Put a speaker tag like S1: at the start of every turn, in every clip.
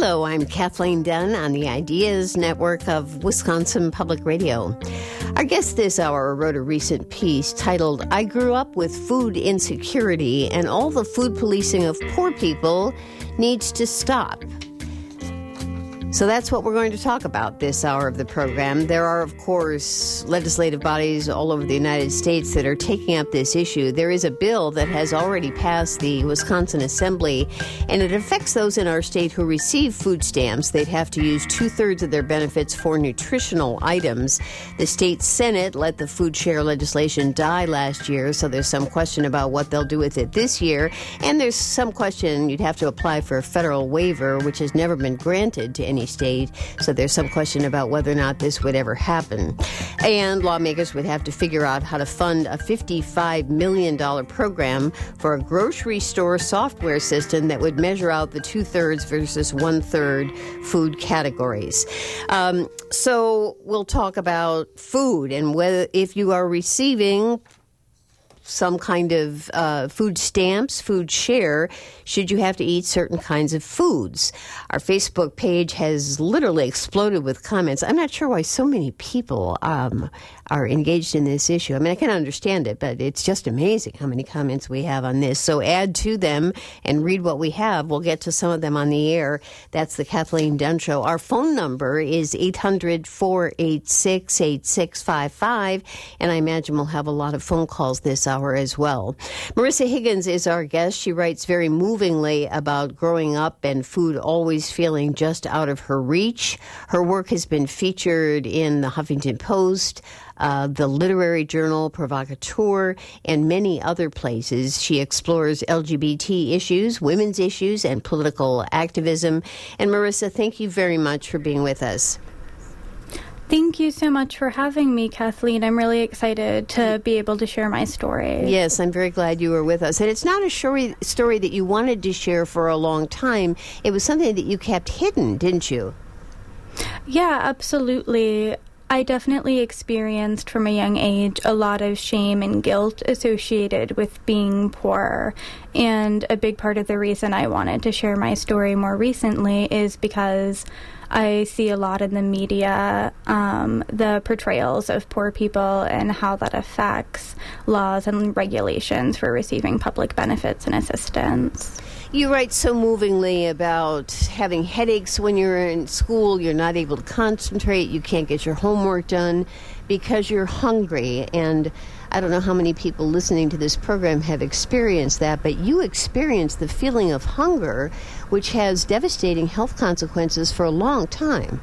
S1: Hello, I'm Kathleen Dunn on the Ideas Network of Wisconsin Public Radio. Our guest this hour wrote a recent piece titled, "I Grew Up with Food Insecurity and All the Food Policing of Poor People Needs to Stop." So that's what we're going to talk about this hour of the program. There are, of course, legislative bodies all over the United States that are taking up this issue. There is a bill that has already passed the Wisconsin Assembly, and it affects those in our state who receive food stamps. They'd have to use 2/3 of their benefits for nutritional items. The state Senate let the food share legislation die last year, so there's some question about what they'll do with it this year. And there's some question you'd have to apply for a federal waiver, which has never been granted to any state, so there's some question about whether or not this would ever happen. And lawmakers would have to figure out how to fund a $55 million program for a grocery store software system that would measure out the 2/3 versus 1/3 food categories. So we'll talk about food and whether if you are receiving some kind of food stamps, food share, should you have to eat certain kinds of foods. Our Facebook page has literally exploded with comments. I'm not sure why so many people are engaged in this issue. I mean, I can understand it, but it's just amazing how many comments we have on this. So add to them and read what we have. We'll get to some of them on the air. That's the Kathleen Dunn Show. Our phone number is 800-486-8655, and I imagine we'll have a lot of phone calls this hour as well. Marissa Higgins is our guest. She writes very movingly about growing up and food always feeling just out of her reach. Her work has been featured in the Huffington Post, the literary journal Provocateur, and many other places. She explores LGBT issues, women's issues, and political activism. And Marissa, thank you very much for being with us.
S2: Thank you so much for having me, Kathleen. I'm really excited to be able to share my story.
S1: Yes, I'm very glad you were with us. And it's not a story that you wanted to share for a long time. It was something that you kept hidden, didn't you?
S2: Yeah, absolutely. I definitely experienced from a young age a lot of shame and guilt associated with being poor. And a big part of the reason I wanted to share my story more recently is because I see a lot in the media, the portrayals of poor people and how that affects laws and regulations for receiving public benefits and assistance.
S1: You write so movingly about having headaches when you're in school, you're not able to concentrate, you can't get your homework done because you're hungry. And I don't know how many people listening to this program have experienced that, but you experienced the feeling of hunger, which has devastating health consequences for a long time.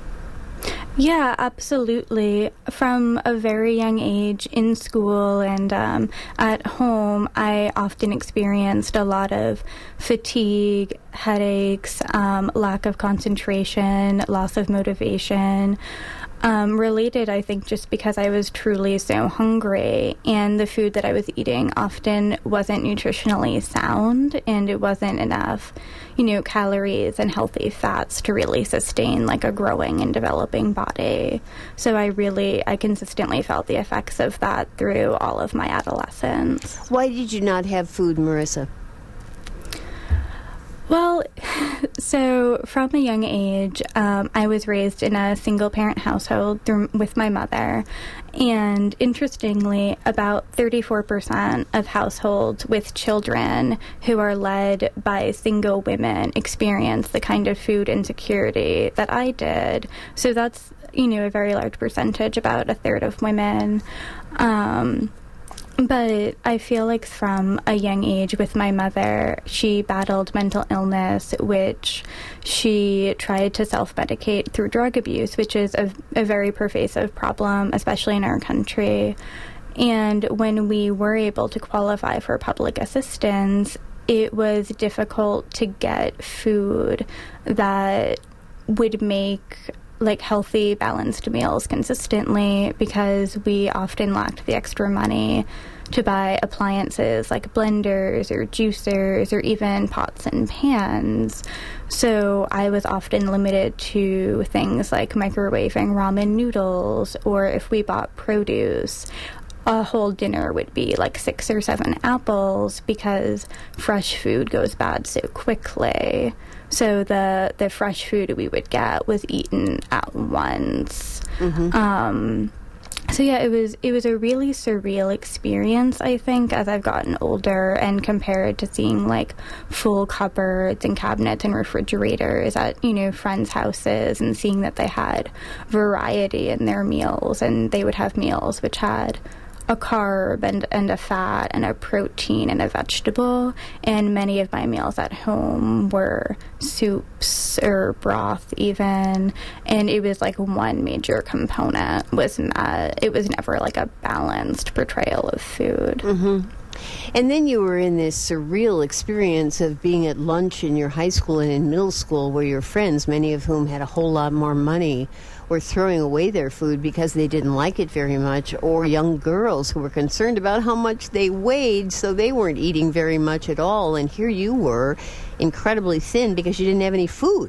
S2: Yeah, absolutely. From a very young age in school and at home, I often experienced a lot of fatigue, headaches, lack of concentration, loss of motivation. Related, I think, just because I was truly so hungry, and the food that I was eating often wasn't nutritionally sound, and it wasn't enough, calories and healthy fats to really sustain like a growing and developing body. So I consistently felt the effects of that through all of my adolescence.
S1: Why did you not have food, Marissa?
S2: Well, so from a young age, I was raised in a single-parent household with my mother, and interestingly, about 34% of households with children who are led by single women experience the kind of food insecurity that I did. So that's, a very large percentage, about a third of women. But I feel like from a young age with my mother, she battled mental illness, which she tried to self-medicate through drug abuse, which is a very pervasive problem, especially in our country. And when we were able to qualify for public assistance, it was difficult to get food that would make healthy, balanced meals consistently because we often lacked the extra money to buy appliances like blenders or juicers or even pots and pans. So I was often limited to things like microwaving ramen noodles, or if we bought produce, a whole dinner would be like 6 or 7 apples because fresh food goes bad so quickly. So the fresh food we would get was eaten at once. So yeah, it was a really surreal experience, I think, as I've gotten older, and compared to seeing like full cupboards and cabinets and refrigerators at, you know, friends' houses, and seeing that they had variety in their meals, and they would have meals which had a carb and a fat and a protein and a vegetable, and many of my meals at home were soups or broth even, and it was like one major component was met. It was never like a balanced portrayal of food.
S1: And then you were in this surreal experience of being at lunch in your high school and in middle school where your friends, many of whom had a whole lot more money, were throwing away their food because they didn't like it very much, or young girls who were concerned about how much they weighed, so they weren't eating very much at all. And here you were, incredibly thin because you didn't have any food.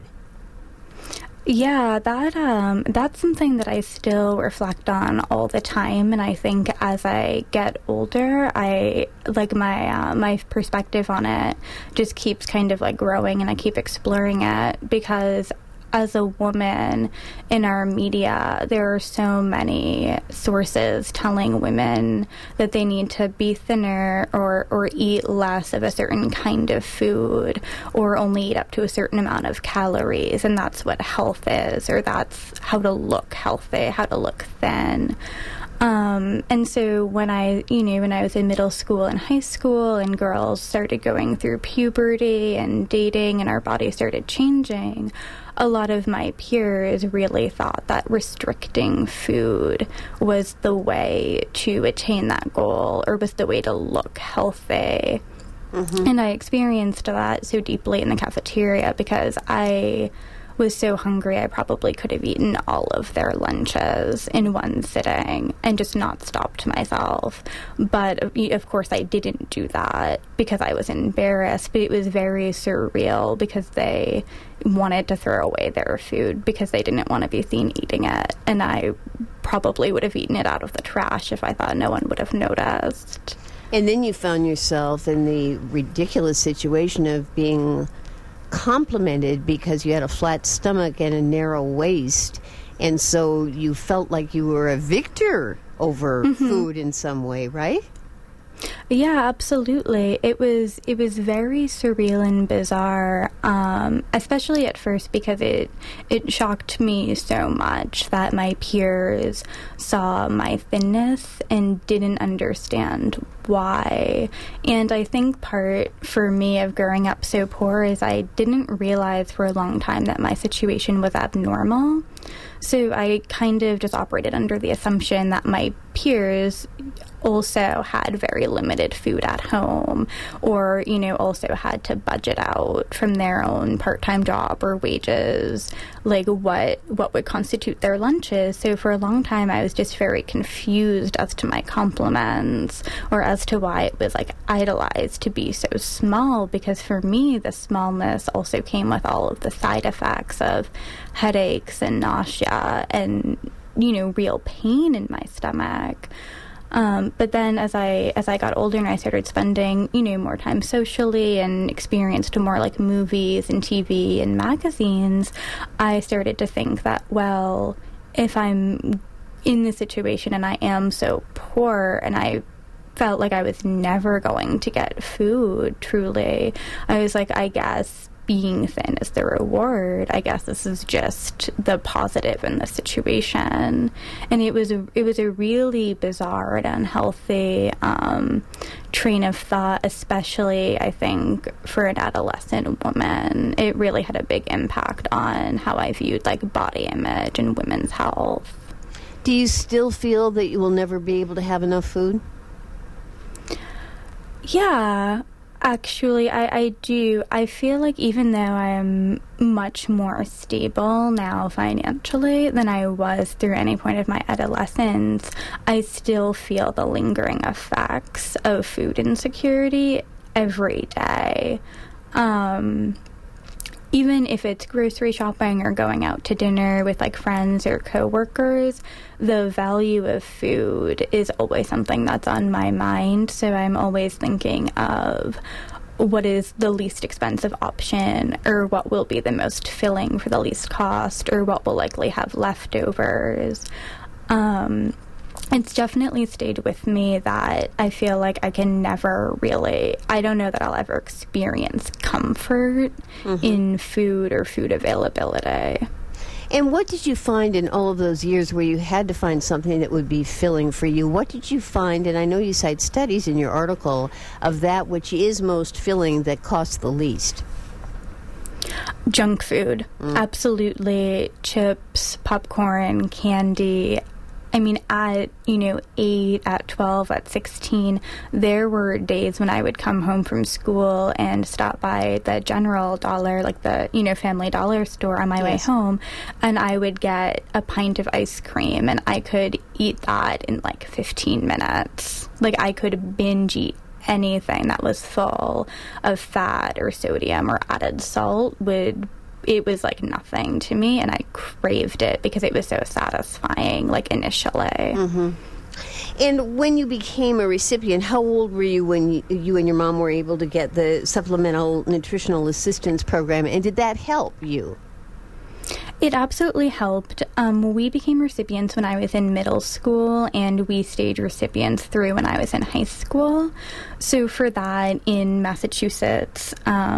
S2: Yeah, that's something that I still reflect on all the time, and I think as I get older, I like my perspective on it just keeps kind of like growing, and I keep exploring it because as a woman in our media, there are so many sources telling women that they need to be thinner or eat less of a certain kind of food or only eat up to a certain amount of calories, and that's what health is, or that's how to look healthy, how to look thin. And so when I was in middle school and high school and girls started going through puberty and dating and our bodies started changing, a lot of my peers really thought that restricting food was the way to attain that goal, or was the way to look healthy. And I experienced that so deeply in the cafeteria because I was so hungry I probably could have eaten all of their lunches in one sitting and just not stopped myself. But of course I didn't do that because I was embarrassed, but it was very surreal because they wanted to throw away their food because they didn't want to be seen eating it, and I probably would have eaten it out of the trash if I thought no one would have noticed.
S1: And then you found yourself in the ridiculous situation of being complimented because you had a flat stomach and a narrow waist, and so you felt like you were a victor over food in some way, right?
S2: Yeah, absolutely. It was very surreal and bizarre, especially at first because it shocked me so much that my peers saw my thinness and didn't understand why. And I think part for me of growing up so poor is I didn't realize for a long time that my situation was abnormal. So I kind of just operated under the assumption that my peers also had very limited food at home, or, you know, also had to budget out from their own part-time job or wages, like what would constitute their lunches. So for a long time I was just very confused as to my compliments, or as to why it was like idolized to be so small, because for me the smallness also came with all of the side effects of headaches and nausea and, you know, real pain in my stomach. But then as I got older and I started spending, you know, more time socially and experienced more like movies and TV and magazines, I started to think that, well, if I'm in this situation and I am so poor and I felt like I was never going to get food, truly, I was like, I guess being thin is the reward. I guess this is just the positive in the situation. And it was a really bizarre and unhealthy train of thought, especially I think for an adolescent woman. It really had a big impact on how I viewed like body image and women's health.
S1: Do you still feel that you will never be able to have enough food?
S2: Yeah. Actually, I do. I feel like even though I'm much more stable now financially than I was through any point of my adolescence, I still feel the lingering effects of food insecurity every day. even if it's grocery shopping or going out to dinner with like friends or coworkers, the value of food is always something that's on my mind. So I'm always thinking of what is the least expensive option, or what will be the most filling for the least cost, or what will likely have leftovers. It's definitely stayed with me that I feel like I can never really, I don't know that I'll ever experience comfort in food or food availability.
S1: And what did you find in all of those years where you had to find something that would be filling for you? What did you find, and I know you cite studies in your article, of that which is most filling that costs the least?
S2: Junk food. Absolutely. Chips, popcorn, candy. I mean, at, 8, at 12, at 16, there were days when I would come home from school and stop by the General Dollar, like the, Family Dollar store on my way home, and I would get a pint of ice cream, and I could eat that in like 15 minutes. Like, I could binge eat anything that was full of fat or sodium or added salt. It was like nothing to me, and I craved it because it was so satisfying, like, initially.
S1: And when you became a recipient, how old were you when you and your mom were able to get the Supplemental Nutritional Assistance Program, and did that help you?
S2: It absolutely helped. We became recipients when I was in middle school, and we stayed recipients through when I was in high school. So for that, in Massachusetts,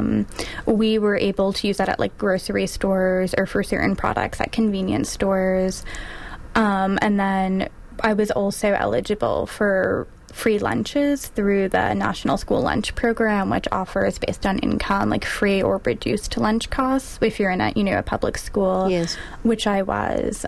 S2: we were able to use that at like grocery stores or for certain products at convenience stores. And then I was also eligible for free lunches through the National School Lunch Program, which offers, based on income, like free or reduced lunch costs if you're in a public school, which I was.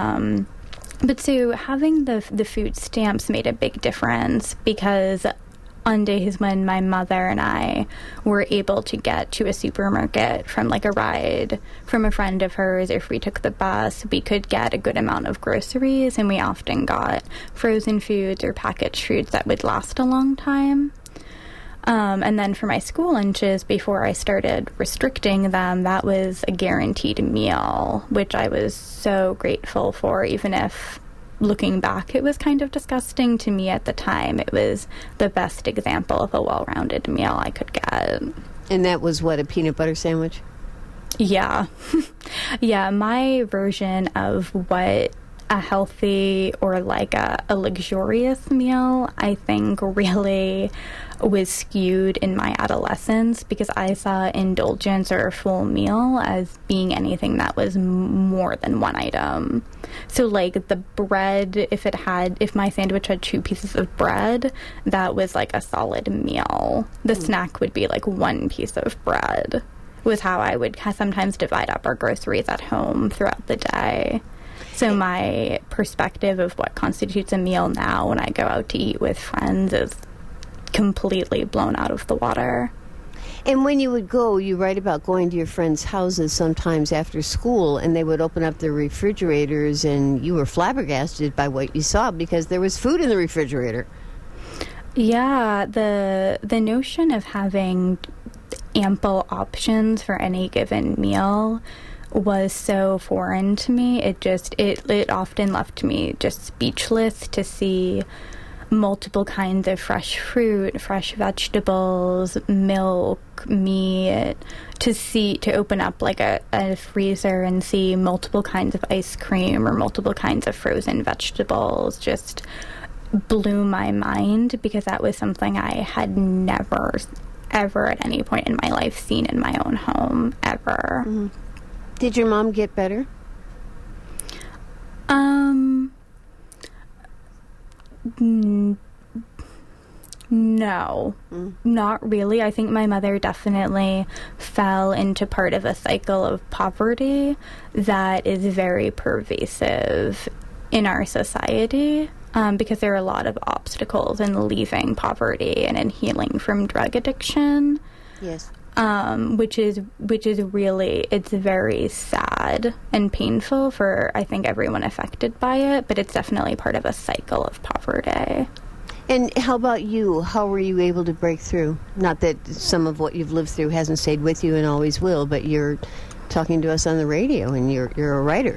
S2: But so having the food stamps made a big difference, because on days when my mother and I were able to get to a supermarket from like a ride from a friend of hers, if we took the bus, we could get a good amount of groceries, and we often got frozen foods or packaged foods that would last a long time. And then for my school lunches, before I started restricting them, that was a guaranteed meal, which I was so grateful for, even if looking back, it was kind of disgusting to me at the time. It was the best example of a well-rounded meal I could get.
S1: And that was what, a peanut butter sandwich?
S2: Yeah. Yeah, my version of what a healthy or like a luxurious meal, I think, really was skewed in my adolescence, because I saw indulgence or a full meal as being anything that was more than one item. So like the bread, if my sandwich had 2 pieces of bread, that was like a solid meal. The snack would be like 1 piece of bread, was how I would sometimes divide up our groceries at home throughout the day. So my perspective of what constitutes a meal now when I go out to eat with friends is completely blown out of the water.
S1: And when you would go, you write about going to your friends' houses sometimes after school, and they would open up their refrigerators, and you were flabbergasted by what you saw because there was food in the refrigerator. Yeah,
S2: the notion of having ample options for any given meal was so foreign to me. It often left me just speechless to see multiple kinds of fresh fruit, fresh vegetables, milk, meat, to open up like a freezer and see multiple kinds of ice cream or multiple kinds of frozen vegetables just blew my mind, because that was something I had never, ever at any point in my life seen in my own home, ever.
S1: Mm-hmm. Did your mom get better?
S2: No, not really. I think my mother definitely fell into part of a cycle of poverty that is very pervasive in our society, because there are a lot of obstacles in leaving poverty and in healing from drug addiction.
S1: Yes.
S2: Which is really, it's very sad and painful for, I think, everyone affected by it, but it's definitely part of a cycle of poverty.
S1: And how about you? How were you able to break through? Not that some of what you've lived through hasn't stayed with you and always will, but you're talking to us on the radio, and you're a writer.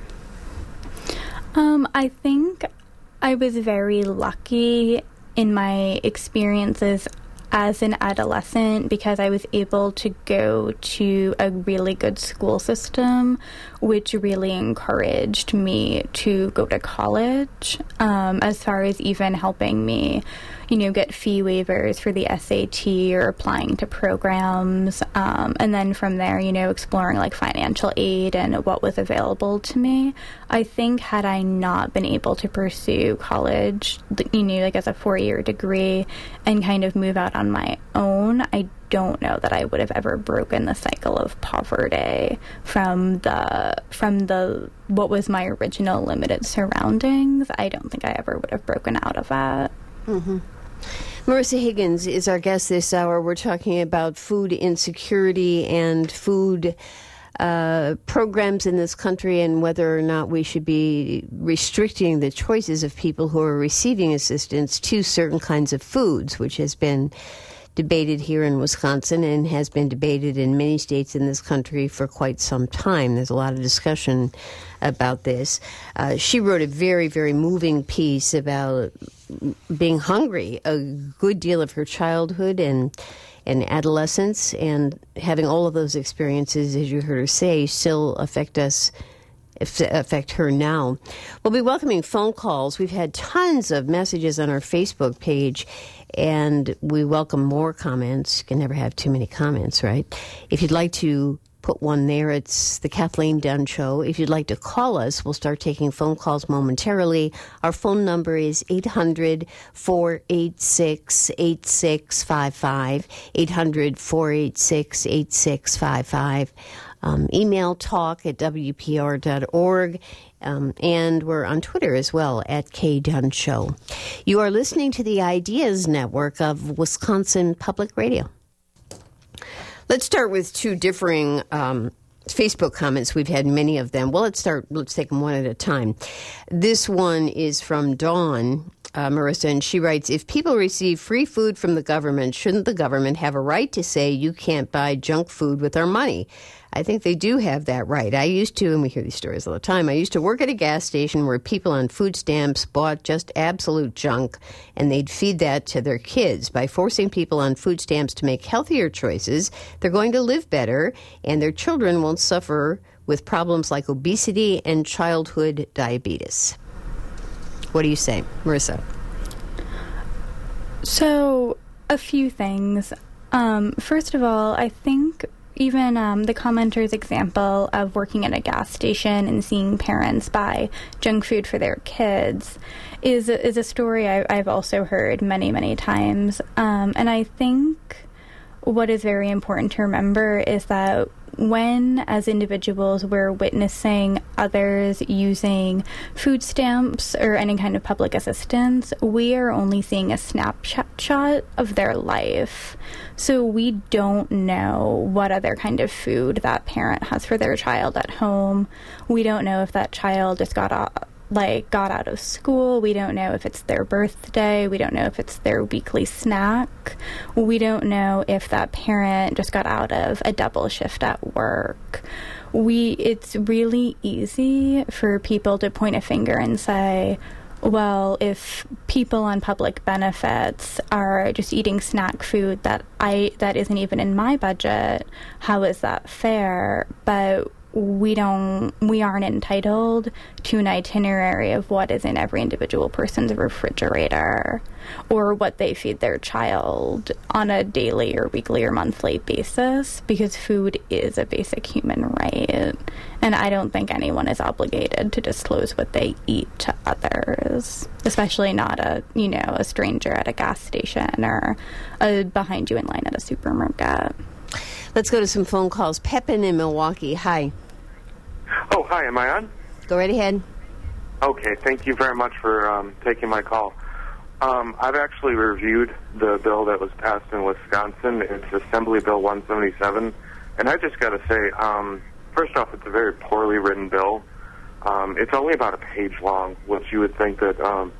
S2: I think I was very lucky in my experiences as an adolescent because I was able to go to a really good school system, which really encouraged me to go to college, as far as even helping me, get fee waivers for the SAT or applying to programs. And then from there, exploring like financial aid and what was available to me. I think had I not been able to pursue college, like as a 4-year degree and kind of move out on my own, I don't know that I would have ever broken the cycle of poverty from the what was my original limited surroundings. I don't think I ever would have broken out of that.
S1: Mm-hmm. Marissa Higgins is our guest this hour. We're talking about food insecurity and food programs in this country and whether or not we should be restricting the choices of people who are receiving assistance to certain kinds of foods, which has been debated here in Wisconsin and has been debated in many states in this country for quite some time. There's a lot of discussion about this. She wrote a very, very moving piece about being hungry a good deal of her childhood and adolescence, and having all of those experiences, as you heard her say, still affect her now. We'll be welcoming phone calls. We've had tons of messages on our Facebook page, and we welcome more comments. You can never have too many comments, right? If you'd like to put one there, it's the Kathleen Dunn Show. If you'd like to call us, we'll start taking phone calls momentarily. Our phone number is 800-486-8655, 800-486-8655. Email talk@wpr.org. And we're on Twitter as well, @KDunn Show. You are listening to the Ideas Network of Wisconsin Public Radio. Let's start with two differing Facebook comments. We've had many of them. Well, let's take them one at a time. This one is from Dawn, Marissa, and she writes, if people receive free food from the government, shouldn't the government have a right to say you can't buy junk food with our money? I think they do have that right. I used to, and we hear these stories all the time, I used to work at a gas station where people on food stamps bought just absolute junk, and they'd feed that to their kids. By forcing people on food stamps to make healthier choices, they're going to live better, and their children won't suffer with problems like obesity and childhood diabetes. What do you say, Marissa?
S2: So, a few things. First of all, I think even the commenter's example of working at a gas station and seeing parents buy junk food for their kids is a story I've also heard many, many times. And I think what is very important to remember is that when, as individuals, we're witnessing others using food stamps or any kind of public assistance, we are only seeing a snapshot of their life. So we don't know what other kind of food that parent has for their child at home. We don't know if that child just got out of school. We don't know if it's their birthday. We don't know if it's their weekly snack. We don't know if that parent just got out of a double shift at work. It's really easy for people to point a finger and say, well, if people on public benefits are just eating snack food that isn't even in my budget, how is that fair? But we aren't entitled to an itinerary of what is in every individual person's refrigerator or what they feed their child on a daily or weekly or monthly basis, because food is a basic human right. And I don't think anyone is obligated to disclose what they eat to others, especially not a stranger at a gas station or behind you in line at a supermarket.
S1: Let's go to some phone calls. Pepin in Milwaukee. Hi.
S3: Oh, hi. Am I on?
S1: Go right ahead.
S3: Okay. Thank you very much for taking my call. I've actually reviewed the bill that was passed in Wisconsin. It's Assembly Bill 177. And I just got to say, first off, it's a very poorly written bill. It's only about a page long, which you would think that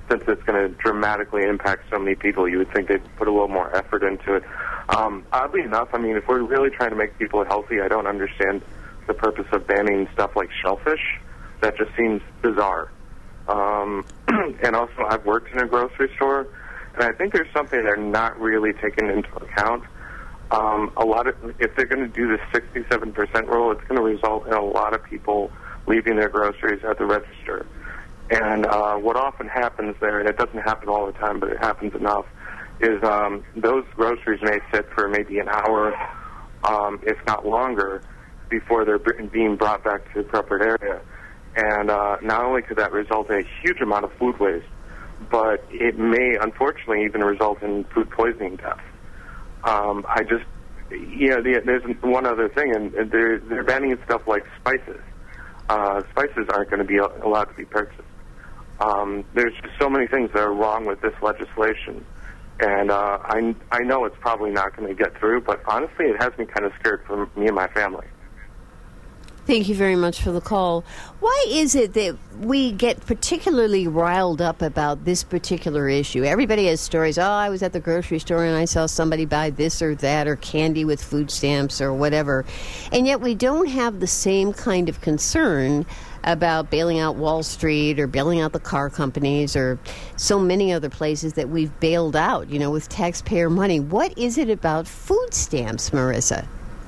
S3: since it's going to dramatically impact so many people, you would think they'd put a little more effort into it. Oddly enough, I mean, if we're really trying to make people healthy, I don't understand the purpose of banning stuff like shellfish. That just seems bizarre. And also, I've worked in a grocery store, and I think there's something they're not really taking into account. If they're going to do this 67% rule, it's going to result in a lot of people leaving their groceries at the register. And what often happens there, and it doesn't happen all the time, but it happens enough, is those groceries may sit for maybe an hour, if not longer, before they're being brought back to the appropriate area. And not only could that result in a huge amount of food waste, but it may, unfortunately, even result in food poisoning deaths. There's one other thing, and they're banning stuff like spices. Spices aren't going to be allowed to be purchased. There's just so many things that are wrong with this legislation. And I know it's probably not going to get through, but honestly, it has me kind of scared for me and my family.
S1: Thank you very much for the call. Why is it that we get particularly riled up about this particular issue? Everybody has stories. Oh, I was at the grocery store and I saw somebody buy this or that or candy with food stamps or whatever. And yet we don't have the same kind of concern about bailing out Wall Street or bailing out the car companies or so many other places that we've bailed out, with taxpayer money. What is it about food stamps, Marissa?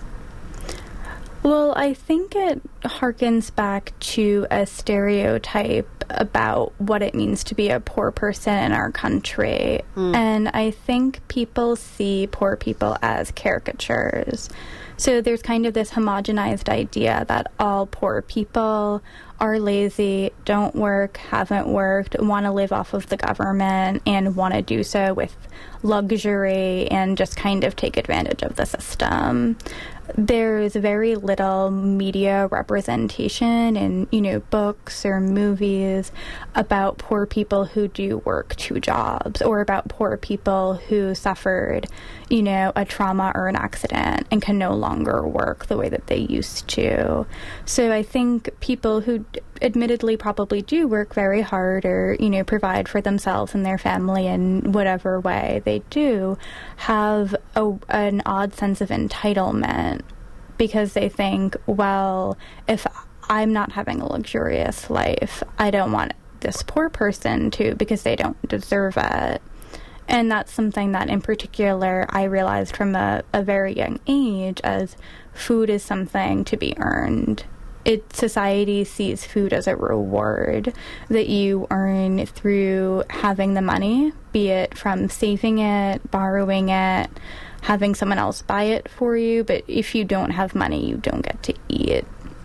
S2: Well, I think it harkens back to a stereotype about what it means to be a poor person in our country. And I think people see poor people as caricatures. So there's kind of this homogenized idea that all poor people are lazy, don't work, haven't worked, want to live off of the government, and want to do so with luxury and just kind of take advantage of the system. There's very little media representation in, books or movies about poor people who do work 2 jobs or about poor people who suffered, a trauma or an accident and can no longer work the way that they used to. So I think people who admittedly probably do work very hard or, provide for themselves and their family in whatever way they do have an odd sense of entitlement because they think, well, if I'm not having a luxurious life, I don't want this poor person to because they don't deserve it. And that's something that in particular I realized from a very young age as food is something to be earned. Society sees food as a reward that you earn through having the money, be it from saving it, borrowing it, having someone else buy it for you. But if you don't have money, you don't get to eat.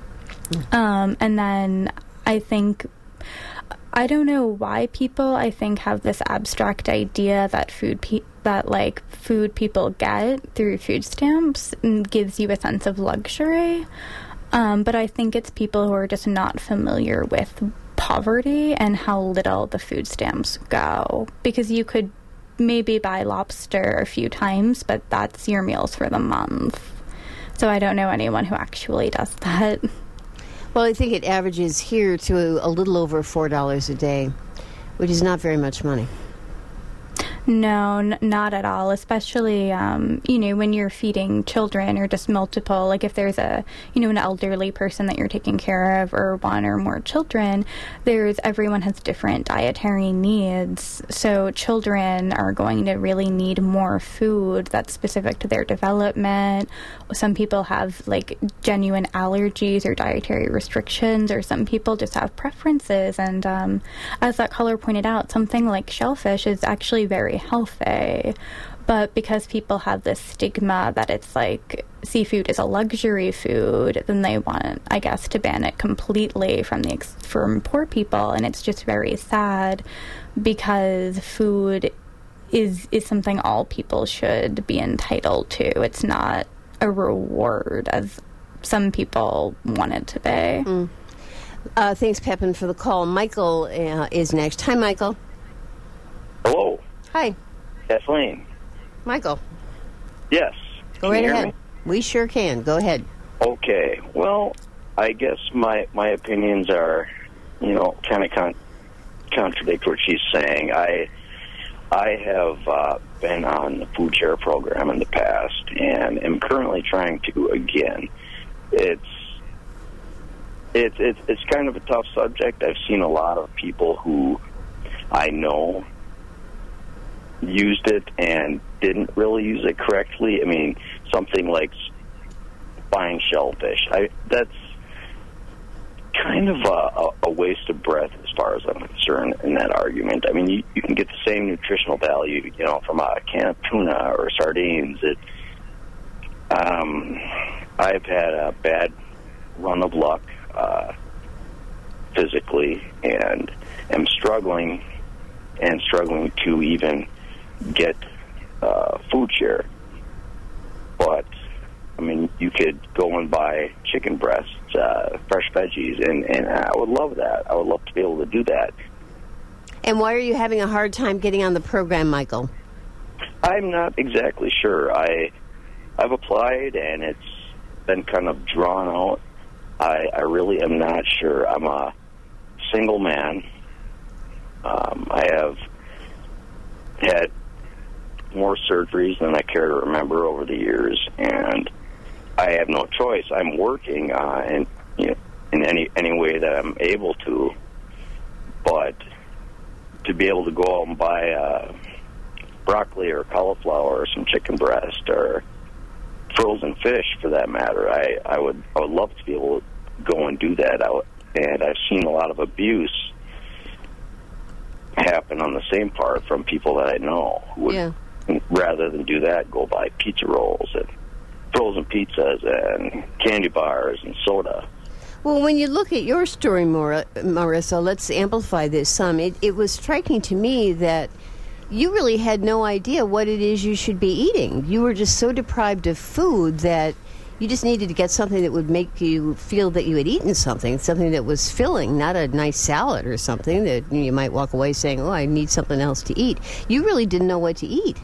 S2: And then I think, I don't know why people, I think, have this abstract idea that food people get through food stamps gives you a sense of luxury. But I think it's people who are just not familiar with poverty and how little the food stamps go. Because you could maybe buy lobster a few times, but that's your meals for the month. So I don't know anyone who actually does that.
S1: Well, I think it averages here to a little over $4 a day, which is not very much money.
S2: No, not at all, especially, when you're feeding children or just multiple, like if there's an elderly person that you're taking care of or one or more children, everyone has different dietary needs. So children are going to really need more food that's specific to their development. Some people have genuine allergies or dietary restrictions, or some people just have preferences. And as that caller pointed out, something like shellfish is actually very healthy, but because people have this stigma that it's like seafood is a luxury food, then they want, I guess, to ban it completely from poor people. And it's just very sad because food is something all people should be entitled to. It's not a reward as some people want it to be.
S1: Thanks, Pepin, for the call. Michael is next. Hi, Michael.
S4: Hello.
S1: Hi.
S4: Kathleen.
S1: Michael.
S4: Yes.
S1: Go right ahead. We sure can. Go ahead.
S4: Okay. Well, I guess my opinions are, kind of contradict what she's saying. I have been on the food share program in the past, and am currently trying to again. It's kind of a tough subject. I've seen a lot of people who I know used it and didn't really use it correctly. I mean, something like buying shellfish. That's kind of a waste of breath as far as I'm concerned in that argument. I mean, you can get the same nutritional value, from a can of tuna or sardines. I've had a bad run of luck physically, and am struggling to even get food share. But I mean, you could go and buy chicken breasts, fresh veggies, and I would love that. I would love to be able to do that.
S1: And why are you having a hard time getting on the program, Michael?
S4: I'm not exactly sure. I've applied, and it's been kind of drawn out. I really am not sure. I'm a single man. I have had more surgeries than I care to remember over the years, and I have no choice. I'm working in any way that I'm able to, but to be able to go out and buy broccoli or cauliflower or some chicken breast or frozen fish, for that matter, I would love to be able to go and do that. And I've seen a lot of abuse happen on the same part from people that I know who would, rather than do that, go buy pizza rolls and frozen pizzas and candy bars and soda.
S1: Well, when you look at your story, Marissa, let's amplify this some. It was striking to me that you really had no idea what it is you should be eating. You were just so deprived of food that you just needed to get something that would make you feel that you had eaten something that was filling, not a nice salad or something that you might walk away saying, oh, I need something else to eat. You really didn't know what to eat.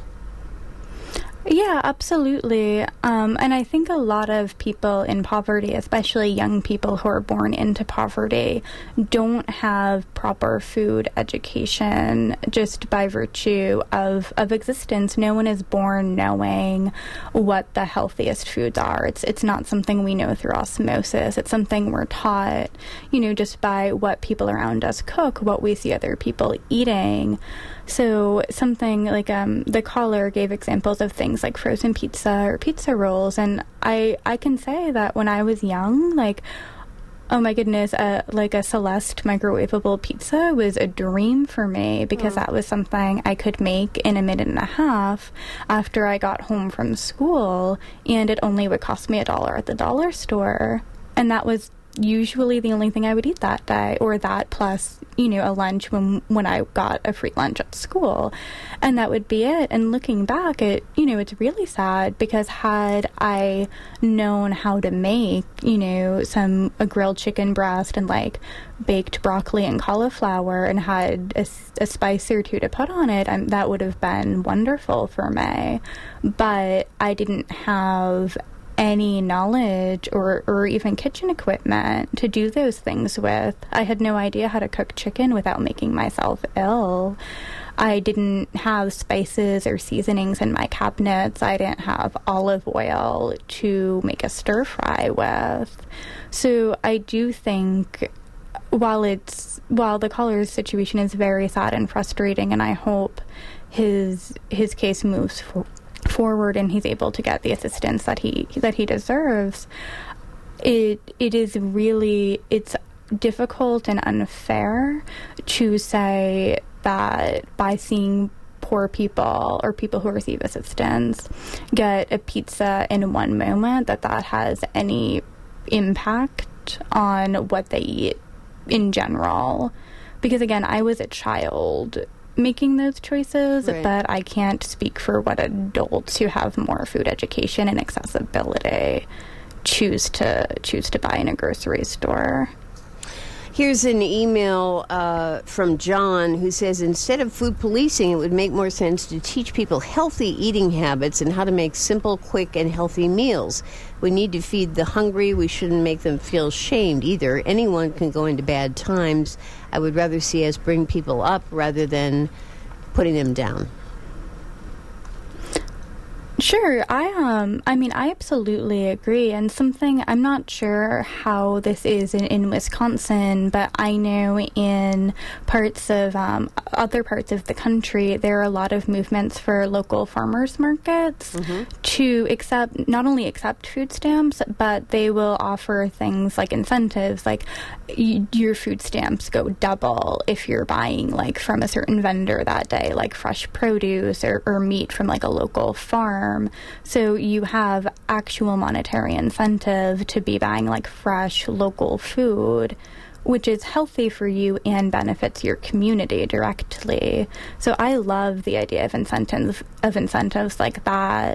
S2: Yeah, absolutely. And I think a lot of people in poverty, especially young people who are born into poverty, don't have proper food education just by virtue of existence. No one is born knowing what the healthiest foods are. It's not something we know through osmosis. It's something we're taught, just by what people around us cook, what we see other people eating. So something like the caller gave examples of things like frozen pizza or pizza rolls, and I can say that when I was young, like, oh my goodness, like a Celeste microwavable pizza was a dream for me, because that was something I could make in a minute and a half after I got home from school, and it only would cost me $1 at the dollar store, and that was usually the only thing I would eat that day, or that plus, a lunch when I got a free lunch at school, and that would be it. And looking back, it's really sad, because had I known how to make, a grilled chicken breast and like baked broccoli and cauliflower and had a spice or two to put on it, that would have been wonderful for me. But I didn't have any knowledge or even kitchen equipment to do those things with. I had no idea how to cook chicken without making myself ill. I didn't have spices or seasonings in my cabinets. I didn't have olive oil to make a stir fry with. So I do think while the caller's situation is very sad and frustrating, and I hope his case moves forward and he's able to get the assistance that he deserves, it's difficult and unfair to say that by seeing poor people or people who receive assistance get a pizza in one moment, that has any impact on what they eat in general. Because again, I was a child making those choices, right, but I can't speak for what adults who have more food education and accessibility choose to buy in a grocery store.
S1: Here's an email from John who says, instead of food policing, it would make more sense to teach people healthy eating habits and how to make simple, quick, and healthy meals. We need to feed the hungry. We shouldn't make them feel shamed either. Anyone can go into bad times. I would rather see us bring people up rather than putting them down.
S2: Sure. I mean, I absolutely agree. And something, I'm not sure how this is in Wisconsin, but I know in parts of, other parts of the country, there are a lot of movements for local farmers markets to not only accept food stamps, but they will offer things like incentives, like your food stamps go double if you're buying like from a certain vendor that day, like fresh produce or meat from like a local farm. So you have actual monetary incentive to be buying like fresh local food, which is healthy for you and benefits your community directly. So I love the idea of incentives like that.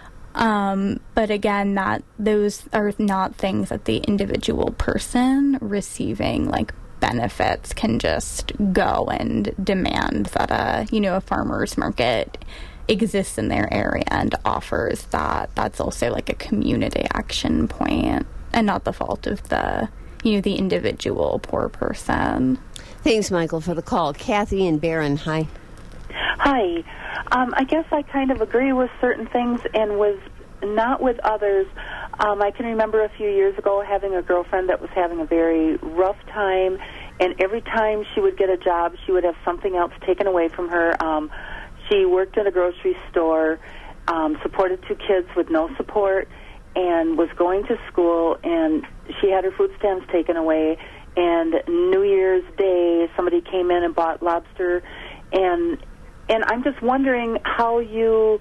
S2: But again, those are not things that the individual person receiving like benefits can just go and demand that a farmer's market exists in their area and offers that. That's also like a community action point and not the fault of the individual poor person.
S1: Thanks, Michael, for the call. Kathy and Barron, hi.
S5: Hi. I guess I kind of agree with certain things and was not with others. I can remember a few years ago having a girlfriend that was having a very rough time, and every time she would get a job, she would have something else taken away from her. She worked at a grocery store, supported 2 kids with no support, and was going to school, and she had her food stamps taken away. And New Year's Day, somebody came in and bought lobster, and I'm just wondering how you.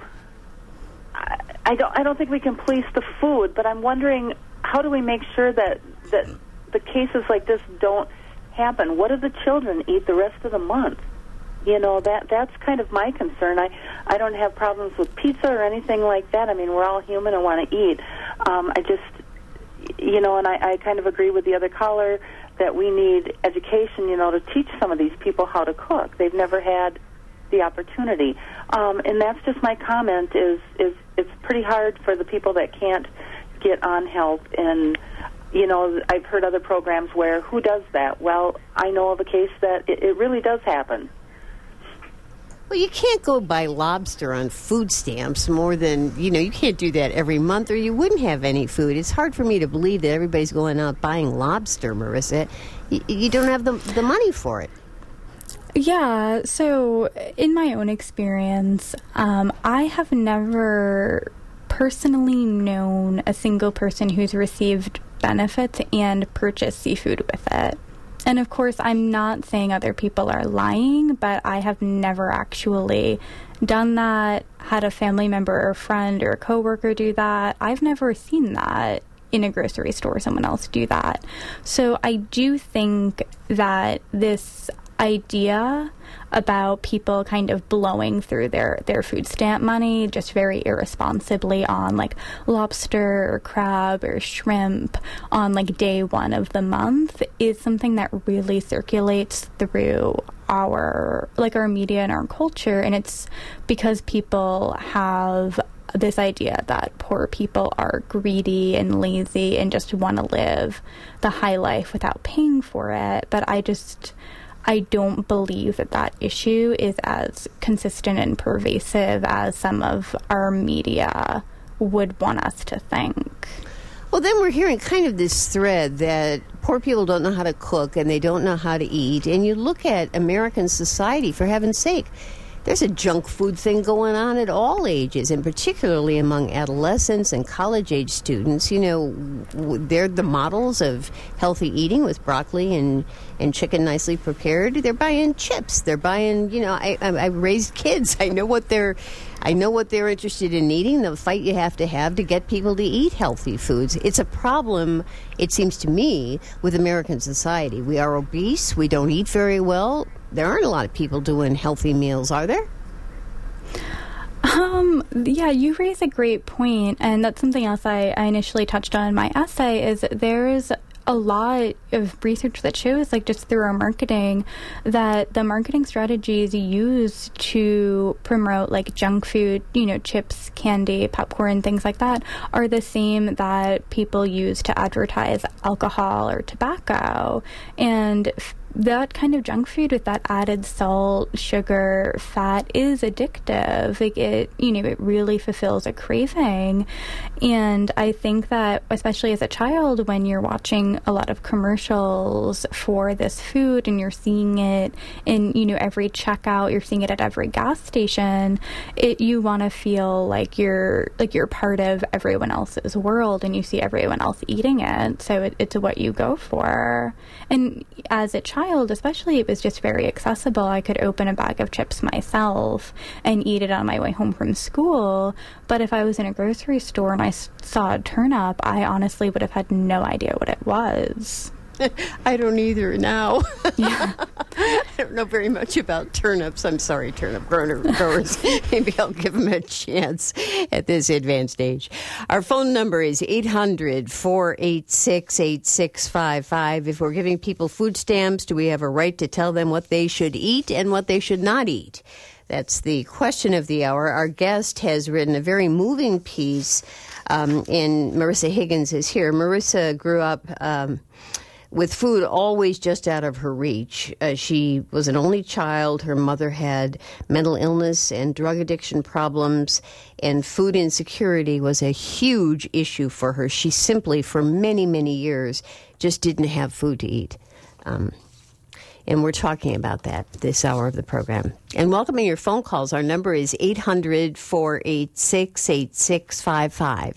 S5: I don't think we can police the food, but I'm wondering how do we make sure that the cases like this don't happen? What do the children eat the rest of the month? That's kind of my concern. I don't have problems with pizza or anything like that. I mean, we're all human and want to eat. I just, and I kind of agree with the other caller that we need education, to teach some of these people how to cook. They've never had the opportunity. And that's just my comment is it's pretty hard for the people that can't get on help. And, I've heard other programs where who does that? Well, I know of a case that it really does happen.
S1: Well, you can't go buy lobster on food stamps more than, you can't do that every month or you wouldn't have any food. It's hard for me to believe that everybody's going out buying lobster, Marissa. You don't have the money for it.
S2: Yeah, so in my own experience, I have never personally known a single person who's received benefits and purchased seafood with it. And of course, I'm not saying other people are lying, but I have never actually done that, had a family member or friend or a coworker do that. I've never seen that in a grocery store, someone else do that. So I do think that this idea about people kind of blowing through their food stamp money just very irresponsibly on like lobster or crab or shrimp on like day 1 of the month is something that really circulates through our media and our culture. And it's because people have this idea that poor people are greedy and lazy and just want to live the high life without paying for it. But I don't believe that issue is as consistent and pervasive as some of our media would want us to think.
S1: Well, then we're hearing kind of this thread that poor people don't know how to cook and they don't know how to eat. And you look at American society, for heaven's sake, there's a junk food thing going on at all ages, and particularly among adolescents and college-age students. They're the models of healthy eating with broccoli and chicken nicely prepared. They're buying chips. They're buying, I raised kids. I know what they're interested in eating, the fight you have to get people to eat healthy foods. It's a problem, it seems to me, with American society. We are obese. We don't eat very well. There aren't a lot of people doing healthy meals, are there?
S2: Yeah, you raise a great point, and that's something else I initially touched on in my essay, is there's a lot of research that shows, like just through our marketing, that the marketing strategies used to promote like junk food, chips, candy, popcorn, things like that, are the same that people use to advertise alcohol or tobacco. And that kind of junk food with that added salt, sugar, fat is addictive. Like it really fulfills a craving. And I think that, especially as a child, when you're watching a lot of commercials for this food and you're seeing it in, every checkout, you're seeing it at every gas station, you want to feel like you're part of everyone else's world and you see everyone else eating it. So it's what you go for. And as a child, especially, it was just very accessible. I could open a bag of chips myself and eat it on my way home from school. But if I was in a grocery store and I saw a turnip, I honestly would have had no idea what it was.
S1: I don't either now.
S2: Yeah.
S1: I don't know very much about turnips. I'm sorry, turnip growers. Maybe I'll give them a chance at this advanced age. Our phone number is 800-486-8655. If we're giving people food stamps, do we have a right to tell them what they should eat and what they should not eat? That's the question of the hour. Our guest has written a very moving piece, and Marissa Higgins is here. Marissa grew up with food always just out of her reach. She was an only child. Her mother had mental illness and drug addiction problems, and food insecurity was a huge issue for her. She simply, for many, many years, just didn't have food to eat. And we're talking about that this hour of the program. And welcoming your phone calls. Our number is 800-486-8655.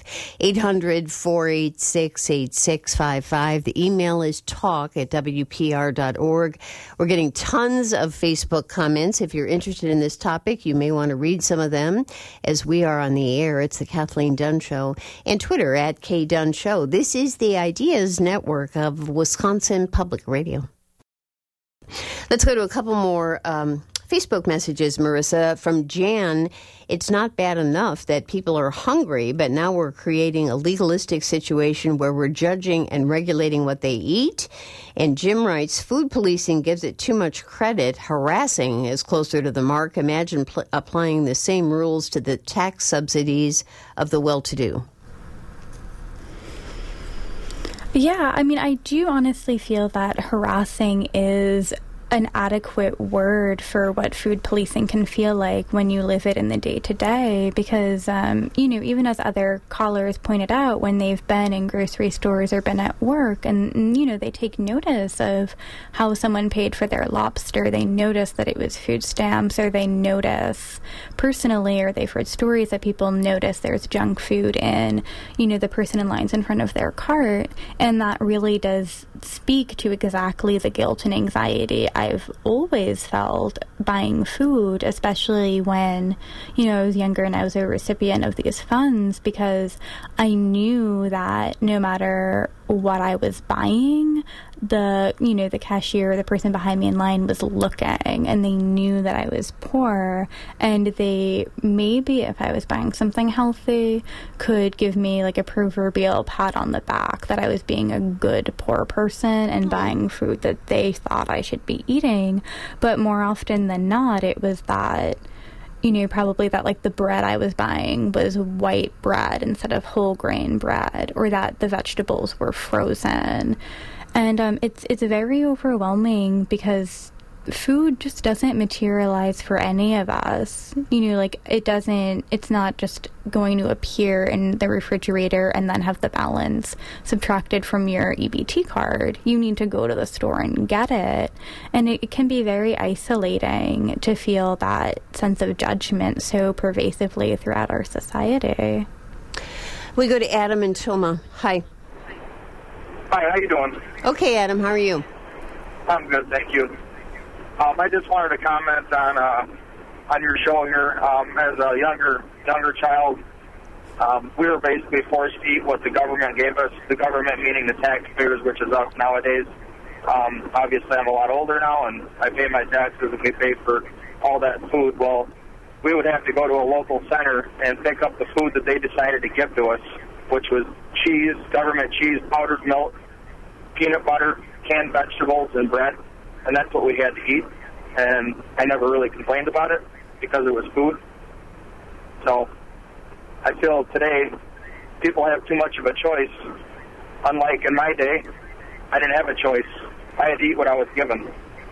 S1: 800-486-8655. The email is talk@wpr.org. We're getting tons of Facebook comments. If you're interested in this topic, you may want to read some of them as we are on the air. It's the Kathleen Dunn Show. And Twitter @KDunn This is the Ideas Network of Wisconsin Public Radio. Let's go to a couple more Facebook messages, Marissa. From Jan, it's not bad enough that people are hungry, but now we're creating a legalistic situation where we're judging and regulating what they eat. And Jim writes, food policing gives it too much credit. Harassing is closer to the mark. Imagine applying the same rules to the tax subsidies of the well-to-do.
S2: Yeah, I mean, I do honestly feel that harassing is an adequate word for what food policing can feel like when you live it in the day-to-day, because, even as other callers pointed out, when they've been in grocery stores or been at work and they take notice of how someone paid for their lobster, they notice that it was food stamps, or they notice personally, or they've heard stories that people notice there's junk food in, the person in lines in front of their cart, and that really does speak to exactly the guilt and anxiety I've always felt buying food, especially when, I was younger and I was a recipient of these funds, because I knew that no matter what I was buying, the cashier, the person behind me in line was looking, and they knew that I was poor, and they maybe, if I was buying something healthy, could give me like a proverbial pat on the back that I was being a good poor person and buying food that they thought I should be eating. But more often than not, it was that probably that like the bread I was buying was white bread instead of whole grain bread, or that the vegetables were frozen. And it's very overwhelming because food just doesn't materialize for any of us. It's not just going to appear in the refrigerator and then have the balance subtracted from your EBT card. You need to go to the store and get it. And it can be very isolating to feel that sense of judgment so pervasively throughout our society.
S1: We go to Adam and Toma. Hi.
S6: Hi, how you doing?
S1: Okay, Adam, how are you?
S6: I'm good, thank you. I just wanted to comment on your show here. As a younger child, we were basically forced to eat what the government gave us. The government meaning the taxpayers, which is us nowadays. Obviously, I'm a lot older now, and I pay my taxes and we pay for all that food. Well, we would have to go to a local center and pick up the food that they decided to give to us, which was cheese, government cheese, powdered milk, peanut butter, canned vegetables, and bread, and that's what we had to eat. And I never really complained about it because it was food. So I feel today people have too much of a choice. Unlike in my day, I didn't have a choice. I had to eat what I was given.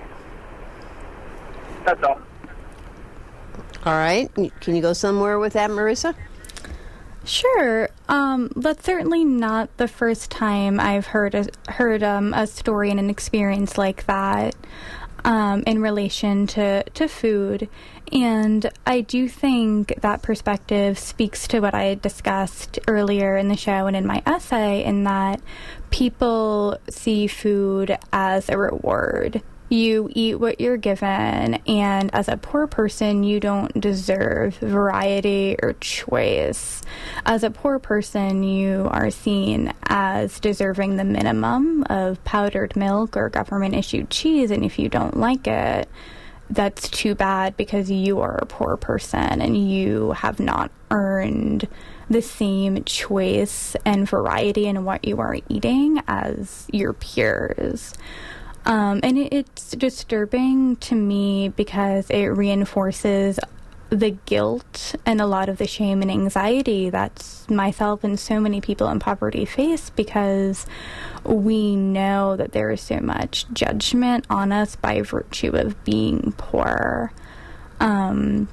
S6: That's all.
S1: All right. Can you go somewhere with that, Marissa?
S2: Sure. That's certainly not the first time I've heard a story and an experience like that in relation to food. And I do think that perspective speaks to what I had discussed earlier in the show and in my essay, in that people see food as a reward. You eat what you're given, and as a poor person, you don't deserve variety or choice. As a poor person, you are seen as deserving the minimum of powdered milk or government-issued cheese, and if you don't like it, that's too bad, because you are a poor person and you have not earned the same choice and variety in what you are eating as your peers. And it's disturbing to me because it reinforces the guilt and a lot of the shame and anxiety that myself and so many people in poverty face, because we know that there is so much judgment on us by virtue of being poor. And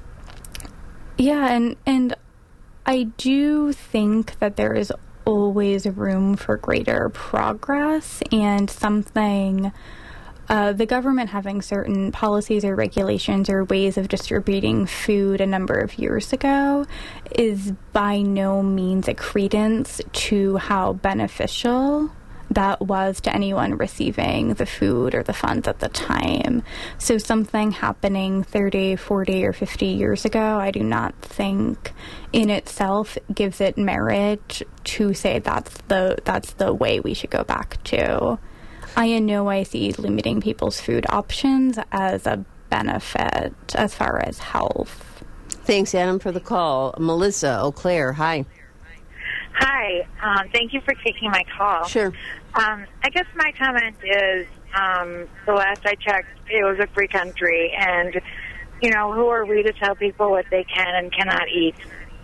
S2: I do think that there is always room for greater progress, and something the government having certain policies or regulations or ways of distributing food a number of years ago is by no means a credence to how beneficial that was to anyone receiving the food or the funds at the time. So something happening 30, 40, or 50 years ago, I do not think in itself gives it merit to say that's the way we should go back to. I in no way see limiting people's food options as a benefit as far as health.
S1: Thanks, Adam, for the call. Melissa Eau Claire, hi.
S7: Hi. Thank you for taking my call.
S1: Sure.
S7: I guess my comment is, the last I checked, it was a free country, and, who are we to tell people what they can and cannot eat?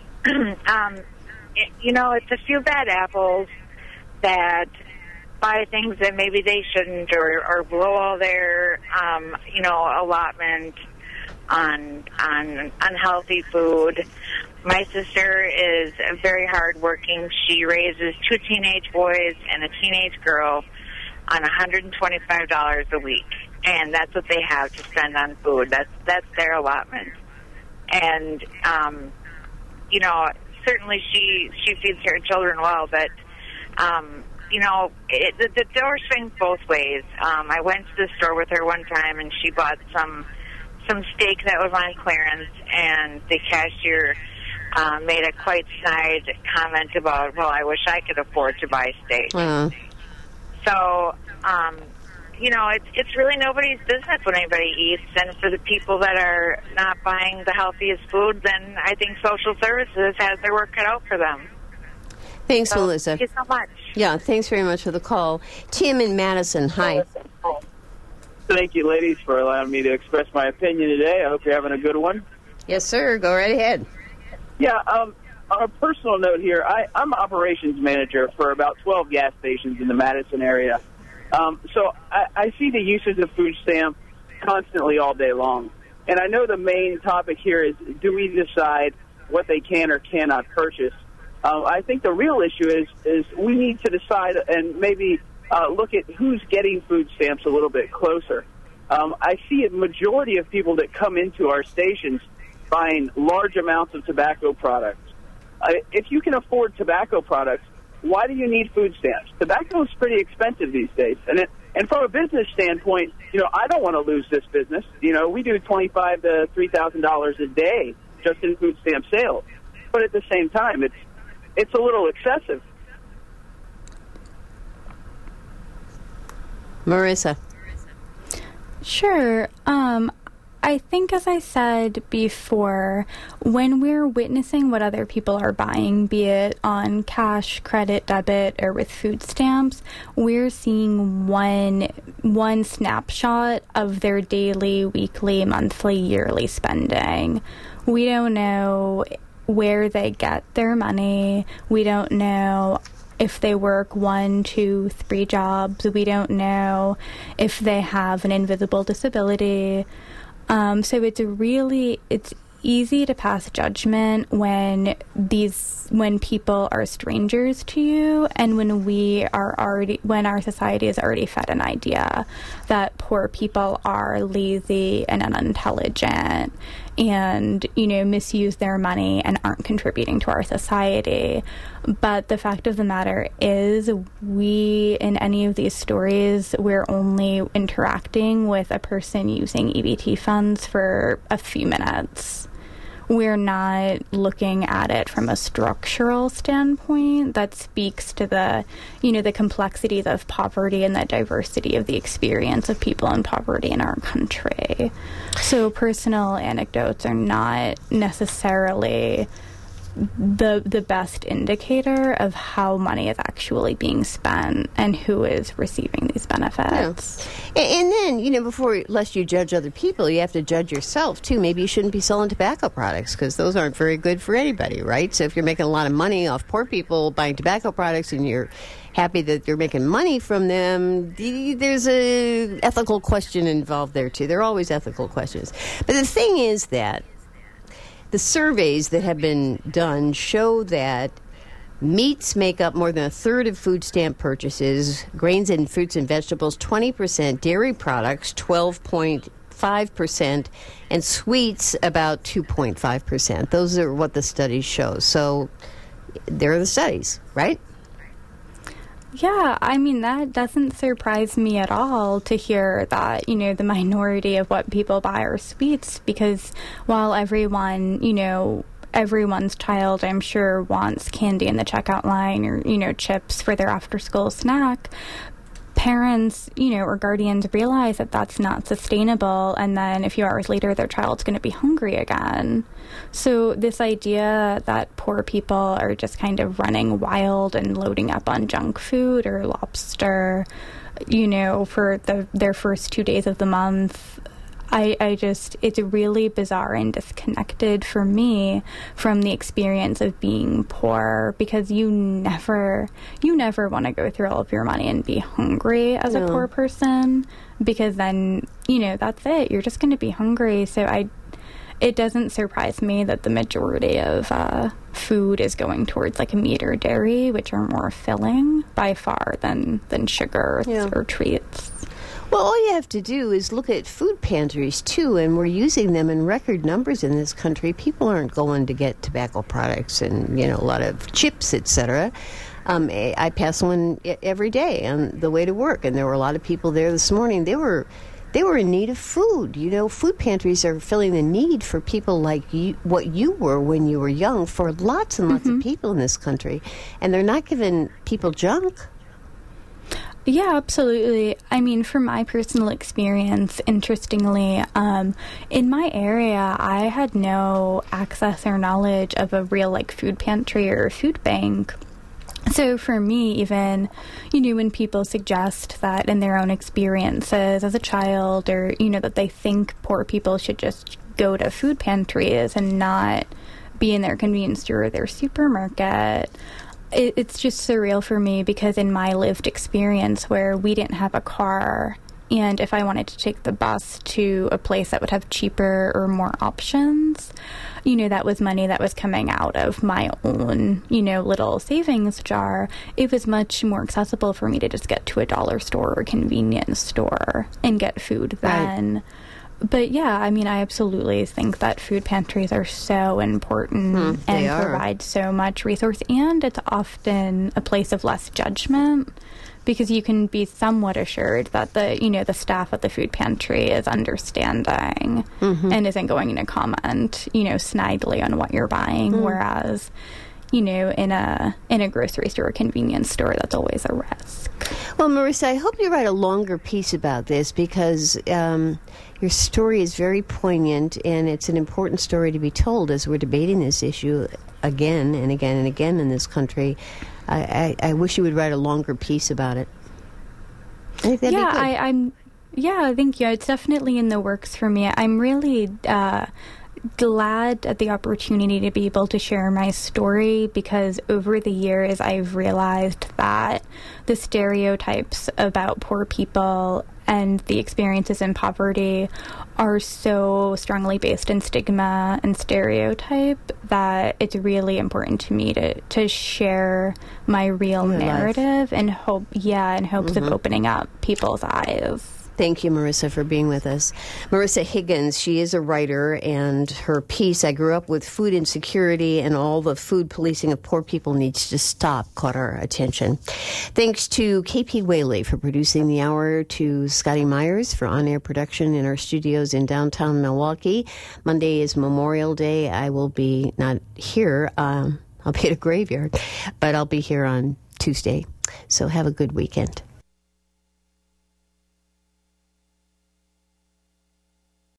S7: It's a few bad apples that buy things that maybe they shouldn't, or blow all their, allotment on unhealthy food. My sister is very hardworking. She raises 2 teenage boys and a teenage girl on $125 a week, and that's what they have to spend on food. That's their allotment. And certainly she feeds her children well, but the door swings both ways. I went to the store with her one time, and she bought some steak that was on clearance, and the cashier made a quite snide comment about, well, I wish I could afford to buy steak. So, it's really nobody's business what anybody eats, and for the people that are not buying the healthiest food, then I think social services has their work cut out for them.
S1: Thanks, Melissa.
S7: Thank you so much.
S1: Yeah, thanks very much for the call. Tim in Madison, hi.
S8: Thank you, ladies, for allowing me to express my opinion today. I hope you're having a good one.
S1: Yes, sir. Go right ahead.
S8: Yeah, on a personal note here, I'm operations manager for about 12 gas stations in the Madison area. So I see the uses of food stamps constantly all day long. And I know the main topic here is, do we decide what they can or cannot purchase? I think the real issue is we need to decide and maybe look at who's getting food stamps a little bit closer. I see a majority of people that come into our stations buying large amounts of tobacco products. If you can afford tobacco products, why do you need food stamps? Tobacco is pretty expensive these days. And from a business standpoint, I don't want to lose this business. We do $2,500 to $3,000 a day just in food stamp sales. But at the same time, it's a little excessive.
S1: Marissa.
S2: Sure. I think, as I said before, when we're witnessing what other people are buying, be it on cash, credit, debit, or with food stamps, we're seeing one snapshot of their daily, weekly, monthly, yearly spending. We don't know where they get their money. We don't know if they work 1, 2, 3 jobs. We don't know if they have an invisible disability. So it's easy to pass judgment when people are strangers to you, and when our society is already fed an idea that poor people are lazy and unintelligent and, misuse their money and aren't contributing to our society. But the fact of the matter is, in any of these stories, we're only interacting with a person using EBT funds for a few minutes. We're not looking at it from a structural standpoint that speaks to the complexities of poverty and the diversity of the experience of people in poverty in our country. So personal anecdotes are not necessarily the best indicator of how money is actually being spent and who is receiving these benefits.
S1: Yeah. And then, lest you judge other people, you have to judge yourself, too. Maybe you shouldn't be selling tobacco products because those aren't very good for anybody, right? So if you're making a lot of money off poor people buying tobacco products and you're happy that you're making money from them, there's a ethical question involved there, too. There are always ethical questions. But the thing is that the surveys that have been done show that meats make up more than a third of food stamp purchases, grains and fruits and vegetables 20%, dairy products 12.5%, and sweets about 2.5%. Those are what the studies show. So there are the studies, right?
S2: Yeah, I mean, that doesn't surprise me at all to hear that, the minority of what people buy are sweets, because while everyone's child, I'm sure, wants candy in the checkout line or, chips for their after-school snack, parents, or guardians realize that that's not sustainable, and then a few hours later their child's going to be hungry again. So this idea that poor people are just kind of running wild and loading up on junk food or lobster, for their first 2 days of the month, it's really bizarre and disconnected for me from the experience of being poor, because you never want to go through all of your money and be hungry as a poor person, because then, that's it. You're just going to be hungry. So it doesn't surprise me that the majority of food is going towards like meat or dairy, which are more filling by far than sugar or treats.
S1: Well, all you have to do is look at food pantries, too, and we're using them in record numbers in this country. People aren't going to get tobacco products and, a lot of chips, etc. I pass one every day on the way to work, and there were a lot of people there this morning. They were in need of food. Food pantries are filling the need for people like you, what you were when you were young, for lots and lots of people in this country. And they're not giving people junk.
S2: Yeah, absolutely. I mean, from my personal experience, interestingly, in my area, I had no access or knowledge of a real, food pantry or food bank. So for me, even, when people suggest that in their own experiences as a child, or, that they think poor people should just go to food pantries and not be in their convenience store or their supermarket, it's just surreal for me, because in my lived experience where we didn't have a car, and if I wanted to take the bus to a place that would have cheaper or more options, that was money that was coming out of my own, little savings jar. It was much more accessible for me to just get to a dollar store or convenience store and get food then. Right. But yeah, I mean, I absolutely think that food pantries are so important and provide so much resource, and it's often a place of less judgment, because you can be somewhat assured that the staff at the food pantry is understanding and isn't going to comment, snidely on what you're buying, whereas, in a grocery store or convenience store, that's always a risk.
S1: Well, Marissa, I hope you write a longer piece about this because your story is very poignant, and it's an important story to be told as we're debating this issue again and again and again in this country. I wish you would write a longer piece about it. I think that'd be good.
S2: Yeah, thank you. It's definitely in the works for me. I'm really glad at the opportunity to be able to share my story, because over the years I've realized that the stereotypes about poor people and the experiences in poverty are so strongly based in stigma and stereotype that it's really important to me to share my real narrative in hopes of opening up people's eyes.
S1: Thank you, Marissa, for being with us. Marissa Higgins, she is a writer, and her piece, I Grew Up with Food Insecurity and All the Food Policing of Poor People Needs to Stop, caught our attention. Thanks to KP Whaley for producing the hour, to Scotty Myers for on-air production in our studios in downtown Milwaukee. Monday is Memorial Day. I will be not here. I'll be at a graveyard, but I'll be here on Tuesday. So have a good weekend.